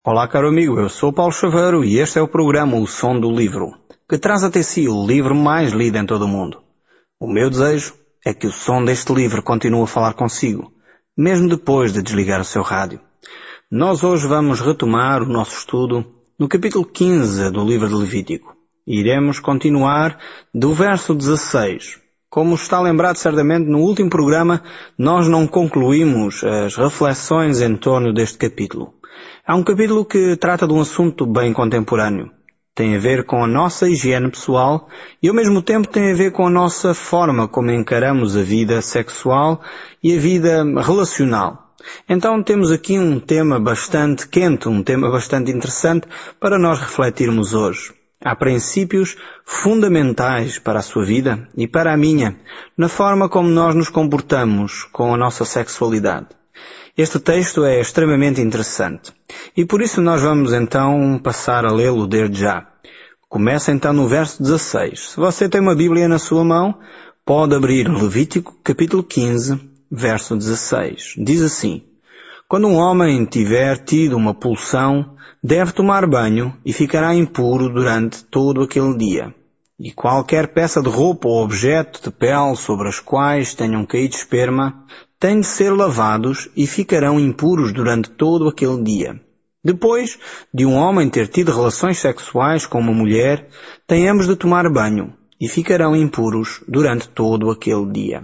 Olá, caro amigo, eu sou Paulo Chaveiro e este é o programa O Som do Livro, que traz até si o livro mais lido em todo o mundo. O meu desejo é que o som deste livro continue a falar consigo, mesmo depois de desligar o seu rádio. Nós hoje vamos retomar o nosso estudo no capítulo 15 do livro de Levítico. E iremos continuar do verso 16. Como está lembrado certamente, no último programa nós não concluímos as reflexões em torno deste capítulo. É um capítulo que trata de um assunto bem contemporâneo. Tem a ver com a nossa higiene pessoal e ao mesmo tempo tem a ver com a nossa forma como encaramos a vida sexual e a vida relacional. Então temos aqui um tema bastante quente, um tema bastante interessante para nós refletirmos hoje. Há princípios fundamentais para a sua vida e para a minha, na forma como nós nos comportamos com a nossa sexualidade. Este texto é extremamente interessante e por isso nós vamos então passar a lê-lo desde já. Começa então no verso 16. Se você tem uma Bíblia na sua mão, pode abrir Levítico capítulo 15, verso 16. Diz assim: Quando um homem tiver tido uma pulsão, deve tomar banho e ficará impuro durante todo aquele dia. E qualquer peça de roupa ou objeto de pele sobre as quais tenham caído esperma, têm de ser lavados e ficarão impuros durante todo aquele dia. Depois de um homem ter tido relações sexuais com uma mulher, tenhamos de tomar banho e ficarão impuros durante todo aquele dia.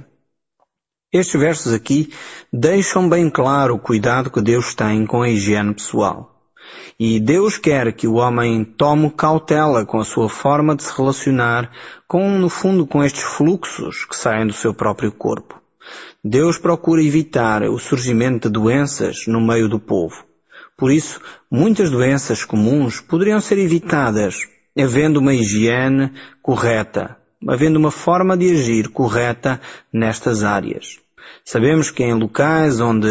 Estes versos aqui deixam bem claro o cuidado que Deus tem com a higiene pessoal. E Deus quer que o homem tome cautela com a sua forma de se relacionar no fundo, com estes fluxos que saem do seu próprio corpo. Deus procura evitar o surgimento de doenças no meio do povo. Por isso, muitas doenças comuns poderiam ser evitadas havendo uma higiene correta, havendo uma forma de agir correta nestas áreas. Sabemos que em locais onde,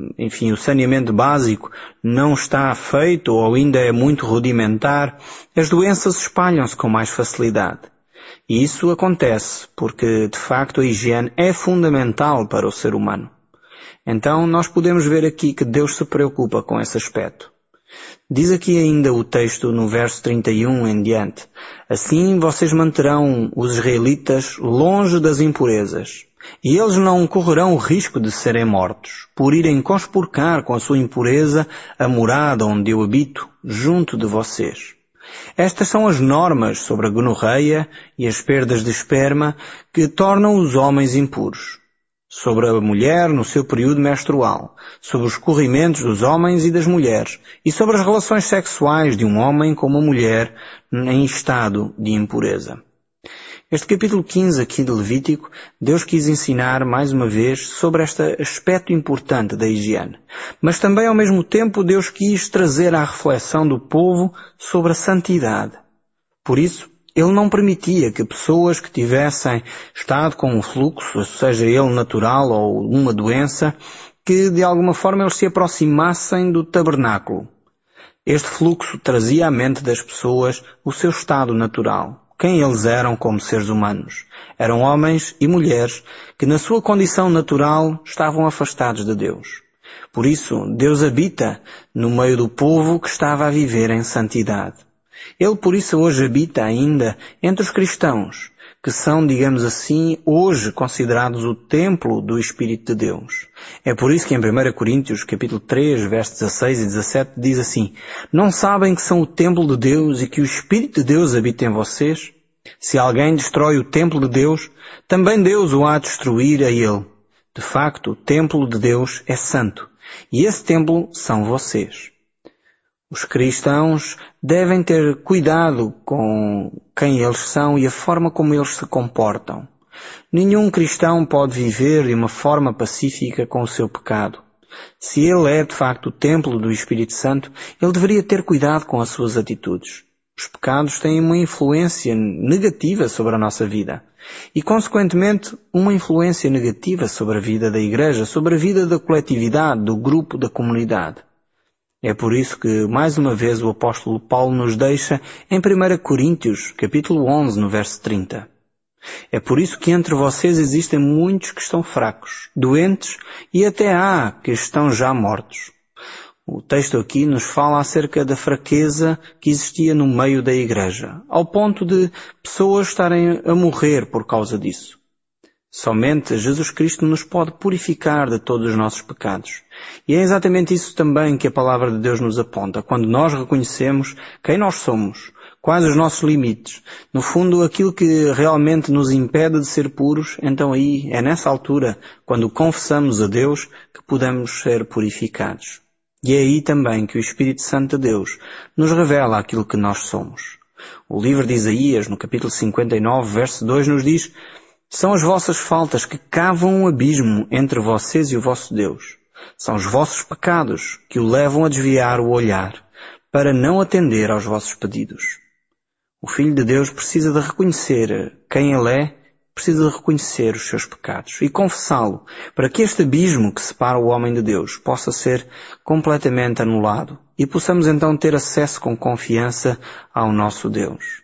o saneamento básico não está feito ou ainda é muito rudimentar, as doenças espalham-se com mais facilidade. E isso acontece porque, de facto, a higiene é fundamental para o ser humano. Então, nós podemos ver aqui que Deus se preocupa com esse aspecto. Diz aqui ainda o texto no verso 31 em diante: Assim vocês manterão os israelitas longe das impurezas, e eles não correrão o risco de serem mortos, por irem conspurcar com a sua impureza a morada onde eu habito, junto de vocês. Estas são as normas sobre a gonorreia e as perdas de esperma que tornam os homens impuros. Sobre a mulher no seu período menstrual, sobre os corrimentos dos homens e das mulheres, e sobre as relações sexuais de um homem com uma mulher em estado de impureza. Este capítulo 15 aqui de Levítico, Deus quis ensinar mais uma vez sobre este aspecto importante da higiene. Mas também ao mesmo tempo Deus quis trazer à reflexão do povo sobre a santidade. Por isso, Ele não permitia que pessoas que tivessem estado com um fluxo, seja ele natural ou uma doença, que de alguma forma eles se aproximassem do tabernáculo. Este fluxo trazia à mente das pessoas o seu estado natural. Quem eles eram como seres humanos. Eram homens e mulheres que na sua condição natural estavam afastados de Deus. Por isso, Deus habita no meio do povo que estava a viver em santidade. Ele, por isso, hoje habita ainda entre os cristãos, que são, digamos assim, hoje considerados o templo do Espírito de Deus. É por isso que em 1 Coríntios, capítulo 3, versos 16 e 17, diz assim: Não sabem que são o templo de Deus e que o Espírito de Deus habita em vocês? Se alguém destrói o templo de Deus, também Deus o há de destruir a ele. De facto, o templo de Deus é santo, e esse templo são vocês. Os cristãos devem ter cuidado com quem eles são e a forma como eles se comportam. Nenhum cristão pode viver de uma forma pacífica com o seu pecado. Se ele é, de facto, o templo do Espírito Santo, ele deveria ter cuidado com as suas atitudes. Os pecados têm uma influência negativa sobre a nossa vida e, consequentemente, uma influência negativa sobre a vida da igreja, sobre a vida da coletividade, do grupo, da comunidade. É por isso que, mais uma vez, o apóstolo Paulo nos deixa em 1 Coríntios, capítulo 11, no verso 30. É por isso que entre vocês existem muitos que estão fracos, doentes e até há que estão já mortos. O texto aqui nos fala acerca da fraqueza que existia no meio da igreja, ao ponto de pessoas estarem a morrer por causa disso. Somente Jesus Cristo nos pode purificar de todos os nossos pecados. E é exatamente isso também que a palavra de Deus nos aponta, quando nós reconhecemos quem nós somos, quais os nossos limites, no fundo aquilo que realmente nos impede de ser puros, então aí é nessa altura, quando confessamos a Deus, que podemos ser purificados. E é aí também que o Espírito Santo de Deus nos revela aquilo que nós somos. O livro de Isaías, no capítulo 59, verso 2, nos diz: são as vossas faltas que cavam um abismo entre vocês e o vosso Deus. São os vossos pecados que o levam a desviar o olhar, para não atender aos vossos pedidos. O Filho de Deus precisa de reconhecer quem Ele é, precisa de reconhecer os seus pecados e confessá-lo, para que este abismo que separa o homem de Deus possa ser completamente anulado e possamos então ter acesso com confiança ao nosso Deus.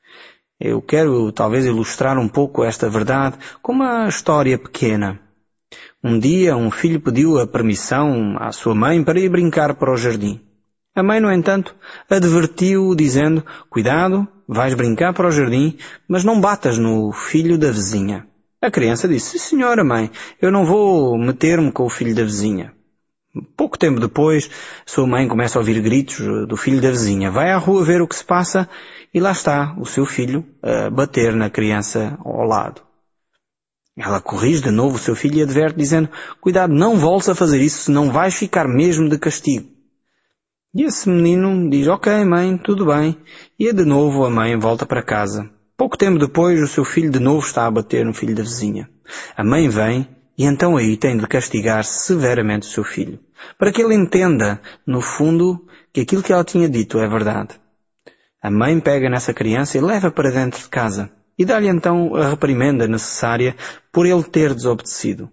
Eu quero talvez ilustrar um pouco esta verdade com uma história pequena. Um dia um filho pediu a permissão à sua mãe para ir brincar para o jardim. A mãe, no entanto, advertiu-o dizendo: cuidado, vais brincar para o jardim, mas não batas no filho da vizinha. A criança disse: sim, senhora mãe, eu não vou meter-me com o filho da vizinha. Pouco tempo depois, sua mãe começa a ouvir gritos do filho da vizinha. Vai à rua ver o que se passa e lá está o seu filho a bater na criança ao lado. Ela corrige de novo o seu filho e adverte dizendo: cuidado, não voltes a fazer isso, senão vais ficar mesmo de castigo. E esse menino diz: ok mãe, tudo bem. E de novo a mãe volta para casa. Pouco tempo depois, o seu filho de novo está a bater no filho da vizinha. A mãe vem e então aí tem de castigar severamente o seu filho, para que ele entenda, no fundo, que aquilo que ela tinha dito é verdade. A mãe pega nessa criança e leva para dentro de casa e dá-lhe então a reprimenda necessária por ele ter desobedecido.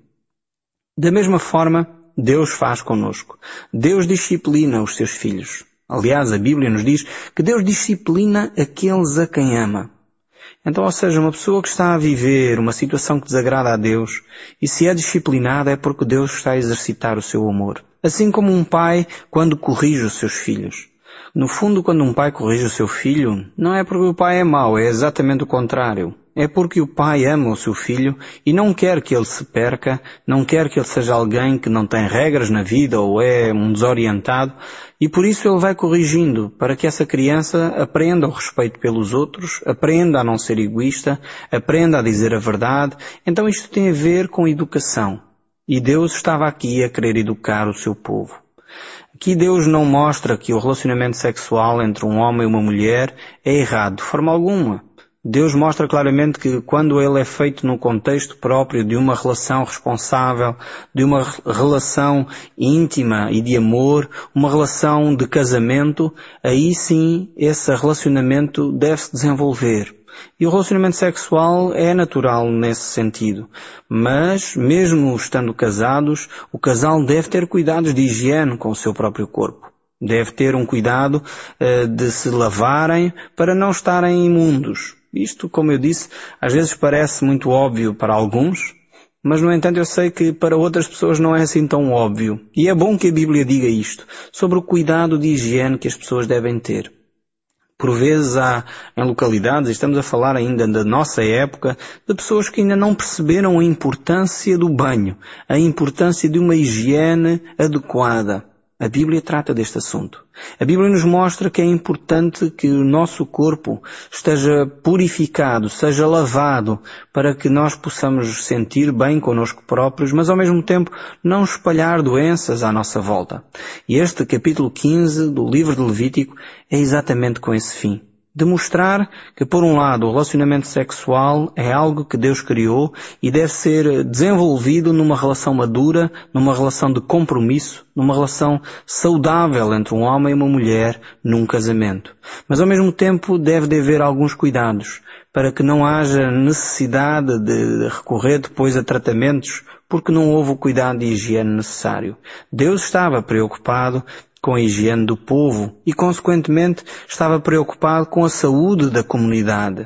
Da mesma forma, Deus faz connosco. Deus disciplina os seus filhos. Aliás, a Bíblia nos diz que Deus disciplina aqueles a quem ama. Então, ou seja, uma pessoa que está a viver uma situação que desagrada a Deus e se é disciplinada é porque Deus está a exercitar o seu amor. Assim como um pai quando corrige os seus filhos. No fundo, quando um pai corrige o seu filho, não é porque o pai é mau, é exatamente o contrário. É porque o pai ama o seu filho e não quer que ele se perca, não quer que ele seja alguém que não tem regras na vida ou é um desorientado, e por isso ele vai corrigindo para que essa criança aprenda o respeito pelos outros, aprenda a não ser egoísta, aprenda a dizer a verdade. Então isto tem a ver com educação. E Deus estava aqui a querer educar o seu povo. Aqui Deus não mostra que o relacionamento sexual entre um homem e uma mulher é errado de forma alguma. Deus mostra claramente que quando ele é feito no contexto próprio de uma relação responsável, de uma relação íntima e de amor, uma relação de casamento, aí sim esse relacionamento deve-se desenvolver. E o relacionamento sexual é natural nesse sentido. Mas, mesmo estando casados, o casal deve ter cuidados de higiene com o seu próprio corpo. Deve ter um cuidado de se lavarem para não estarem imundos. Isto, como eu disse, às vezes parece muito óbvio para alguns, mas no entanto eu sei que para outras pessoas não é assim tão óbvio. E é bom que a Bíblia diga isto, sobre o cuidado de higiene que as pessoas devem ter. Por vezes há em localidades, estamos a falar ainda da nossa época, de pessoas que ainda não perceberam a importância do banho, a importância de uma higiene adequada. A Bíblia trata deste assunto. A Bíblia nos mostra que é importante que o nosso corpo esteja purificado, seja lavado, para que nós possamos nos sentir bem connosco próprios, mas ao mesmo tempo não espalhar doenças à nossa volta. E este capítulo 15 do livro de Levítico é exatamente com esse fim. Demonstrar que, por um lado, o relacionamento sexual é algo que Deus criou e deve ser desenvolvido numa relação madura, numa relação de compromisso, numa relação saudável entre um homem e uma mulher num casamento. Mas, ao mesmo tempo, deve de haver alguns cuidados para que não haja necessidade de recorrer depois a tratamentos porque não houve o cuidado de higiene necessário. Deus estava preocupado com a higiene do povo e, consequentemente, estava preocupado com a saúde da comunidade.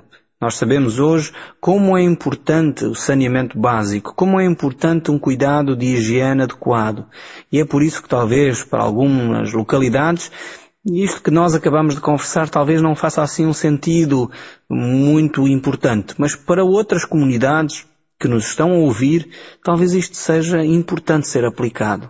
Nós sabemos hoje como é importante o saneamento básico, como é importante um cuidado de higiene adequado. E é por isso que talvez para algumas localidades, isto que nós acabamos de conversar talvez não faça assim um sentido muito importante, mas para outras comunidades que nos estão a ouvir, talvez isto seja importante ser aplicado.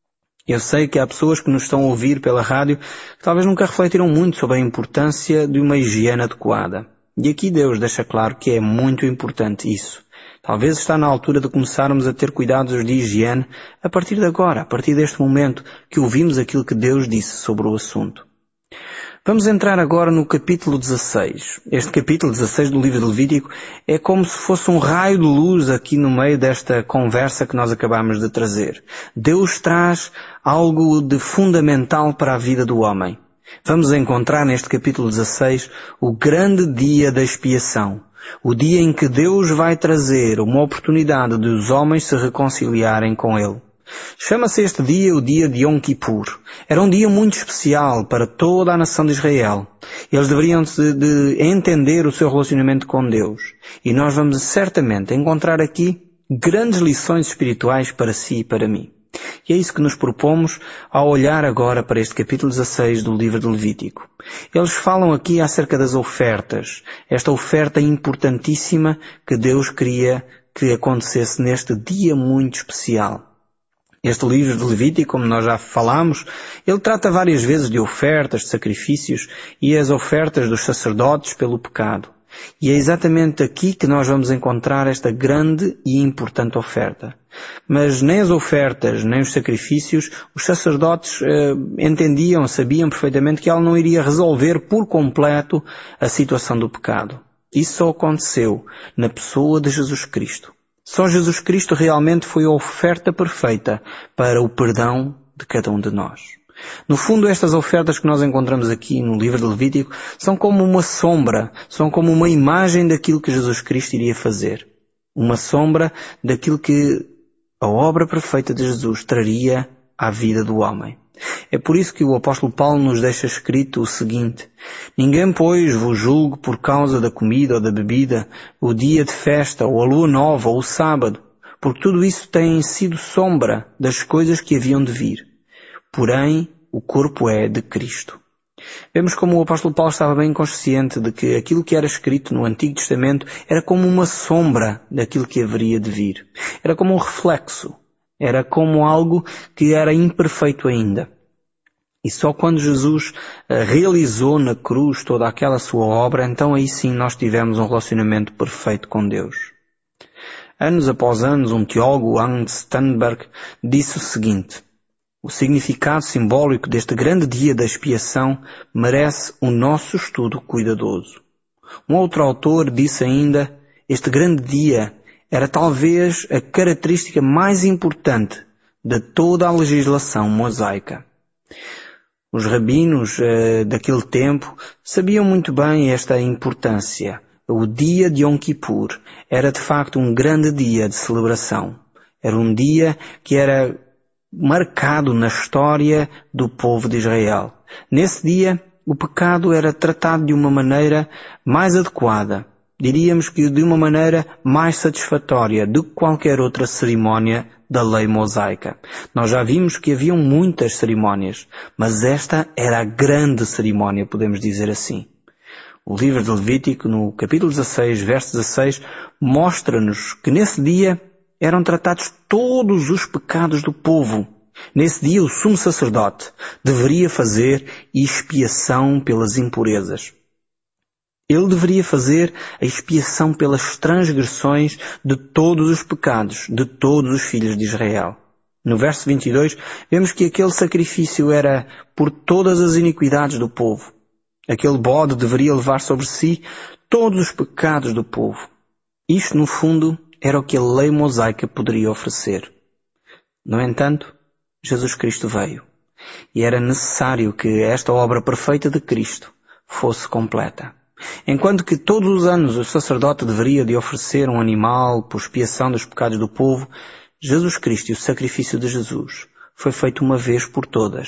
Eu sei que há pessoas que nos estão a ouvir pela rádio que talvez nunca refletiram muito sobre a importância de uma higiene adequada. E aqui Deus deixa claro que é muito importante isso. Talvez está na altura de começarmos a ter cuidados de higiene a partir de agora, a partir deste momento que ouvimos aquilo que Deus disse sobre o assunto. Vamos entrar agora no capítulo 16. Este capítulo 16 do livro de Levítico é como se fosse um raio de luz aqui no meio desta conversa que nós acabamos de trazer. Deus traz algo de fundamental para a vida do homem. Vamos encontrar neste capítulo 16 o grande dia da expiação. O dia em que Deus vai trazer uma oportunidade de os homens se reconciliarem com Ele. Chama-se este dia o dia de Yom Kippur. Era um dia muito especial para toda a nação de Israel. Eles deveriam de entender o seu relacionamento com Deus. E nós vamos certamente encontrar aqui grandes lições espirituais para si e para mim. E é isso que nos propomos ao olhar agora para este capítulo 16 do livro de Levítico. Eles falam aqui acerca das ofertas. Esta oferta importantíssima que Deus queria que acontecesse neste dia muito especial. Este livro de Levítico, como nós já falámos, ele trata várias vezes de ofertas, de sacrifícios e as ofertas dos sacerdotes pelo pecado. E é exatamente aqui que nós vamos encontrar esta grande e importante oferta. Mas nem as ofertas, nem os sacrifícios, os sacerdotes entendiam, sabiam perfeitamente que ela não iria resolver por completo a situação do pecado. Isso só aconteceu na pessoa de Jesus Cristo. Só Jesus Cristo realmente foi a oferta perfeita para o perdão de cada um de nós. No fundo, estas ofertas que nós encontramos aqui no livro de Levítico são como uma sombra, são como uma imagem daquilo que Jesus Cristo iria fazer. Uma sombra daquilo que a obra perfeita de Jesus traria à vida do homem. É por isso que o apóstolo Paulo nos deixa escrito o seguinte: ninguém, pois, vos julgue por causa da comida ou da bebida, o dia de festa, ou a lua nova, ou o sábado, porque tudo isso tem sido sombra das coisas que haviam de vir. Porém, o corpo é de Cristo. Vemos como o apóstolo Paulo estava bem consciente de que aquilo que era escrito no Antigo Testamento era como uma sombra daquilo que haveria de vir. Era como um reflexo. Era como algo que era imperfeito ainda. E só quando Jesus realizou na cruz toda aquela sua obra, então aí sim nós tivemos um relacionamento perfeito com Deus. Anos após anos, um teólogo, Hans Sternberg, disse o seguinte: o significado simbólico deste grande dia da expiação merece o nosso estudo cuidadoso. Um outro autor disse ainda: este grande dia era talvez a característica mais importante de toda a legislação mosaica. Os rabinos daquele tempo sabiam muito bem esta importância. O dia de Yom Kippur era de facto um grande dia de celebração. Era um dia que era marcado na história do povo de Israel. Nesse dia, o pecado era tratado de uma maneira mais adequada. Diríamos que de uma maneira mais satisfatória do que qualquer outra cerimónia da lei mosaica. Nós já vimos que haviam muitas cerimónias, mas esta era a grande cerimónia, podemos dizer assim. O livro de Levítico, no capítulo 16, verso 16, mostra-nos que nesse dia eram tratados todos os pecados do povo. Nesse dia o sumo sacerdote deveria fazer expiação pelas impurezas. Ele deveria fazer a expiação pelas transgressões de todos os pecados, de todos os filhos de Israel. No verso 22, vemos que aquele sacrifício era por todas as iniquidades do povo. Aquele bode deveria levar sobre si todos os pecados do povo. Isto, no fundo, era o que a lei mosaica poderia oferecer. No entanto, Jesus Cristo veio. E era necessário que esta obra perfeita de Cristo fosse completa. Enquanto que todos os anos o sacerdote deveria de oferecer um animal por expiação dos pecados do povo, Jesus Cristo e o sacrifício de Jesus foi feito uma vez por todas,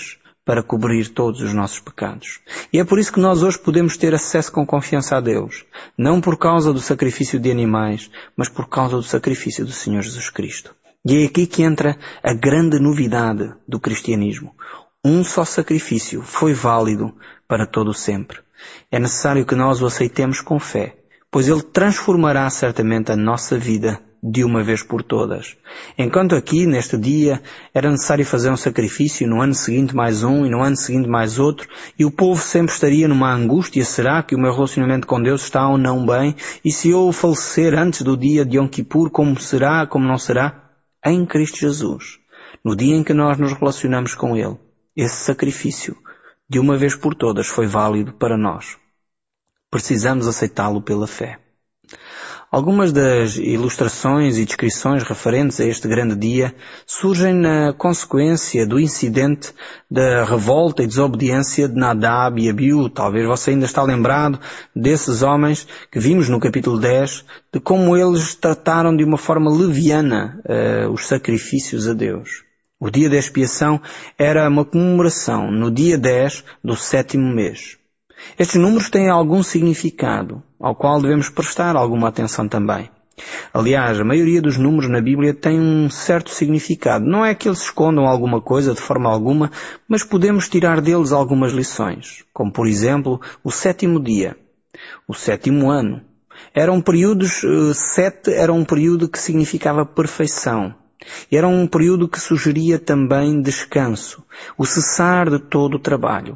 para cobrir todos os nossos pecados. E é por isso que nós hoje podemos ter acesso com confiança a Deus. Não por causa do sacrifício de animais, mas por causa do sacrifício do Senhor Jesus Cristo. E é aqui que entra a grande novidade do cristianismo. Um só sacrifício foi válido para todo o sempre. É necessário que nós o aceitemos com fé, pois ele transformará certamente a nossa vida de uma vez por todas. Enquanto aqui, neste dia, era necessário fazer um sacrifício, no ano seguinte mais um, e no ano seguinte mais outro, e o povo sempre estaria numa angústia: será que o meu relacionamento com Deus está ou não bem? E se eu falecer antes do dia de Yom Kippur, como será, como não será? Em Cristo Jesus, no dia em que nós nos relacionamos com Ele, esse sacrifício, de uma vez por todas, foi válido para nós. Precisamos aceitá-lo pela fé. Algumas das ilustrações e descrições referentes a este grande dia surgem na consequência do incidente da revolta e desobediência de Nadab e Abiú. Talvez você ainda está lembrado desses homens que vimos no capítulo 10, de como eles trataram de uma forma leviana os sacrifícios a Deus. O dia da expiação era uma comemoração no dia 10 do 7º mês. Estes números têm algum significado, ao qual devemos prestar alguma atenção também. Aliás, a maioria dos números na Bíblia tem um certo significado. Não é que eles escondam alguma coisa de forma alguma, mas podemos tirar deles algumas lições. Como, por exemplo, o 7º dia, o 7º ano. Sete era um período que significava perfeição. E era um período que sugeria também descanso, o cessar de todo o trabalho.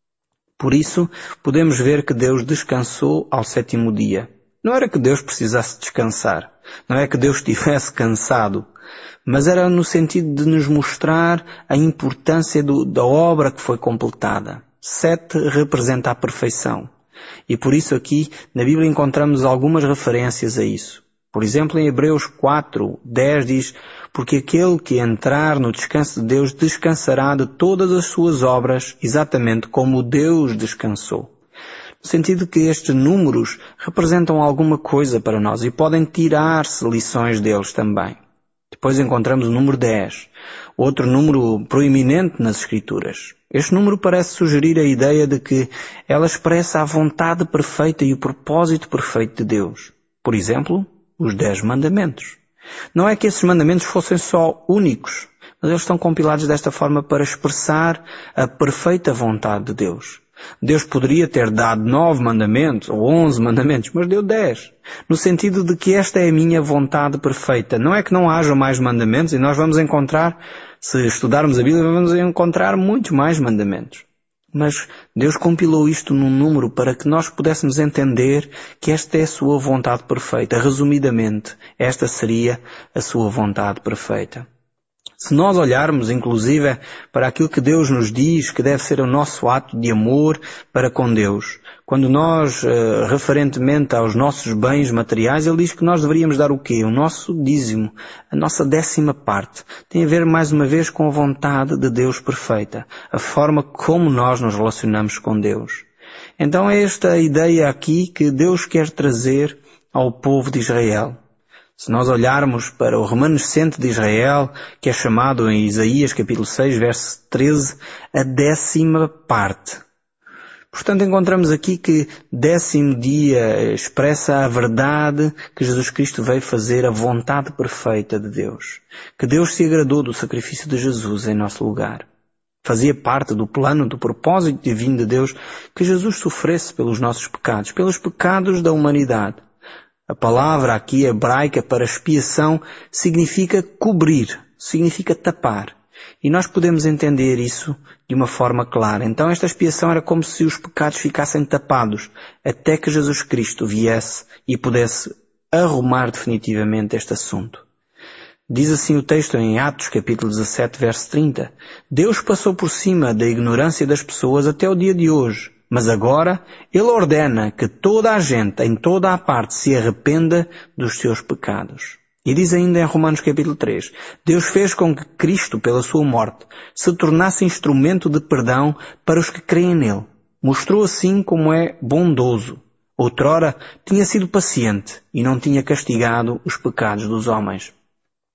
Por isso, podemos ver que Deus descansou ao 7º dia. Não era que Deus precisasse descansar, não é que Deus estivesse cansado, mas era no sentido de nos mostrar a importância da obra que foi completada. 7 representa a perfeição. E por isso aqui, na Bíblia, encontramos algumas referências a isso. Por exemplo, em Hebreus 4:10 diz: porque aquele que entrar no descanso de Deus descansará de todas as suas obras, exatamente como Deus descansou. No sentido que estes números representam alguma coisa para nós e podem tirar-se lições deles também. Depois encontramos o número 10, outro número proeminente nas Escrituras. Este número parece sugerir a ideia de que ela expressa a vontade perfeita e o propósito perfeito de Deus. Por exemplo, os 10 mandamentos. Não é que esses mandamentos fossem só únicos, mas eles estão compilados desta forma para expressar a perfeita vontade de Deus. Deus poderia ter dado 9 mandamentos ou 11 mandamentos, mas deu 10. No sentido de que esta é a minha vontade perfeita. Não é que não haja mais mandamentos, e nós vamos encontrar, se estudarmos a Bíblia, vamos encontrar muitos mais mandamentos. Mas Deus compilou isto num número para que nós pudéssemos entender que esta é a sua vontade perfeita. Resumidamente, esta seria a sua vontade perfeita. Se nós olharmos, inclusive, para aquilo que Deus nos diz que deve ser o nosso ato de amor para com Deus, quando nós, referentemente aos nossos bens materiais, Ele diz que nós deveríamos dar o quê? O nosso dízimo, a nossa 10ª parte. Tem a ver, mais uma vez, com a vontade de Deus perfeita, a forma como nós nos relacionamos com Deus. Então é esta a ideia aqui que Deus quer trazer ao povo de Israel. Se nós olharmos para o remanescente de Israel, que é chamado em Isaías capítulo 6, verso 13, a 10ª parte. Portanto, encontramos aqui que 10º dia expressa a verdade que Jesus Cristo veio fazer, a vontade perfeita de Deus. Que Deus se agradou do sacrifício de Jesus em nosso lugar. Fazia parte do plano, do propósito divino de Deus que Jesus sofresse pelos nossos pecados, pelos pecados da humanidade. A palavra aqui hebraica para expiação significa cobrir, significa tapar. E nós podemos entender isso de uma forma clara. Então esta expiação era como se os pecados ficassem tapados até que Jesus Cristo viesse e pudesse arrumar definitivamente este assunto. Diz assim o texto em Atos capítulo 17, verso 30. Deus passou por cima da ignorância das pessoas até o dia de hoje. Mas agora Ele ordena que toda a gente, em toda a parte, se arrependa dos seus pecados. E diz ainda em Romanos capítulo 3, Deus fez com que Cristo, pela sua morte, se tornasse instrumento de perdão para os que creem nele. Mostrou assim como é bondoso. Outrora tinha sido paciente e não tinha castigado os pecados dos homens.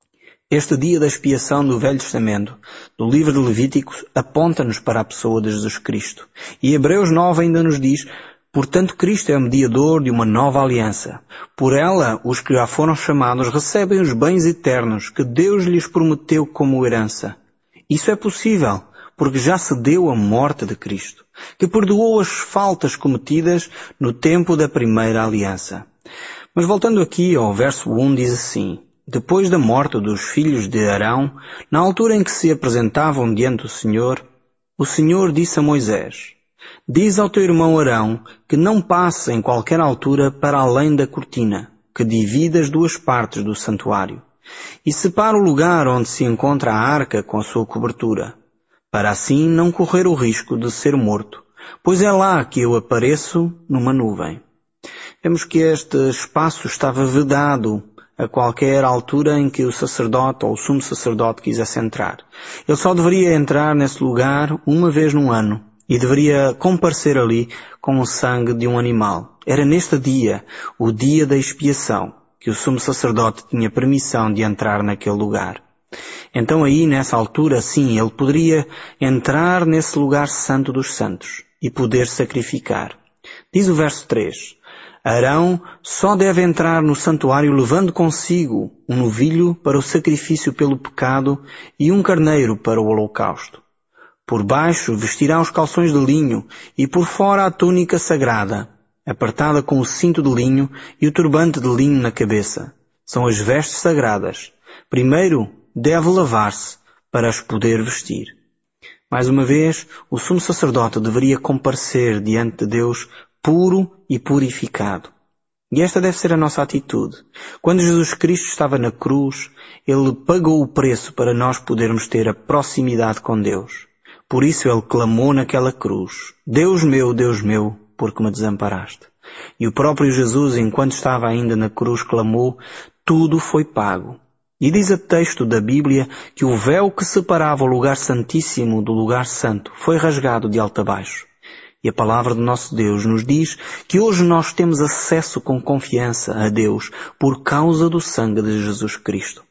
Este dia da expiação do Velho Testamento, do livro de Levíticos, aponta-nos para a pessoa de Jesus Cristo. E Hebreus 9 ainda nos diz: portanto, Cristo é o mediador de uma nova aliança. Por ela, os que já foram chamados recebem os bens eternos que Deus lhes prometeu como herança. Isso é possível, porque já se deu a morte de Cristo, que perdoou as faltas cometidas no tempo da primeira aliança. Mas voltando aqui ao verso 1, diz assim: depois da morte dos filhos de Arão, na altura em que se apresentavam diante do Senhor, o Senhor disse a Moisés: diz ao teu irmão Arão que não passe em qualquer altura para além da cortina, que divide as duas partes do santuário, e separa o lugar onde se encontra a arca com a sua cobertura, para assim não correr o risco de ser morto, pois é lá que eu apareço numa nuvem. Vemos que este espaço estava vedado a qualquer altura em que o sacerdote ou o sumo sacerdote quisesse entrar. Ele só deveria entrar nesse lugar uma vez num ano e deveria comparecer ali com o sangue de um animal. Era neste dia, o dia da expiação, que o sumo sacerdote tinha permissão de entrar naquele lugar. Então aí, nessa altura, sim, ele poderia entrar nesse lugar santo dos santos e poder sacrificar. Diz o verso 3: Arão só deve entrar no santuário levando consigo um novilho para o sacrifício pelo pecado e um carneiro para o holocausto. Por baixo vestirá os calções de linho e por fora a túnica sagrada, apertada com o cinto de linho e o turbante de linho na cabeça. São as vestes sagradas. Primeiro deve lavar-se para as poder vestir. Mais uma vez, o sumo sacerdote deveria comparecer diante de Deus puro e purificado. E esta deve ser a nossa atitude. Quando Jesus Cristo estava na cruz, Ele pagou o preço para nós podermos ter a proximidade com Deus. Por isso Ele clamou naquela cruz: Deus meu, por que me desamparaste? E o próprio Jesus, enquanto estava ainda na cruz, clamou: tudo foi pago. E diz o texto da Bíblia que o véu que separava o lugar santíssimo do lugar santo foi rasgado de alto a baixo. E a palavra do nosso Deus nos diz que hoje nós temos acesso com confiança a Deus por causa do sangue de Jesus Cristo.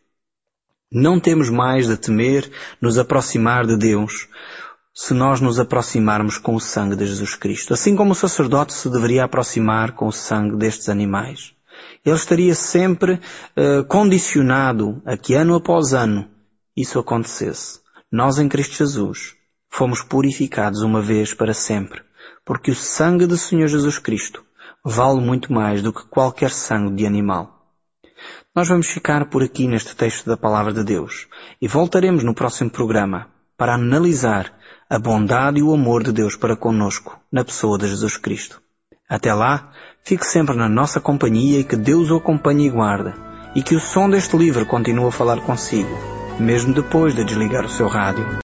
Não temos mais de temer nos aproximar de Deus se nós nos aproximarmos com o sangue de Jesus Cristo. Assim como o sacerdote se deveria aproximar com o sangue destes animais. Ele estaria sempre condicionado a que ano após ano isso acontecesse. Nós em Cristo Jesus fomos purificados uma vez para sempre. Porque o sangue do Senhor Jesus Cristo vale muito mais do que qualquer sangue de animal. Nós vamos ficar por aqui neste texto da Palavra de Deus e voltaremos no próximo programa para analisar a bondade e o amor de Deus para conosco na pessoa de Jesus Cristo. Até lá, fique sempre na nossa companhia e que Deus o acompanhe e guarde, e que o som deste livro continue a falar consigo, mesmo depois de desligar o seu rádio.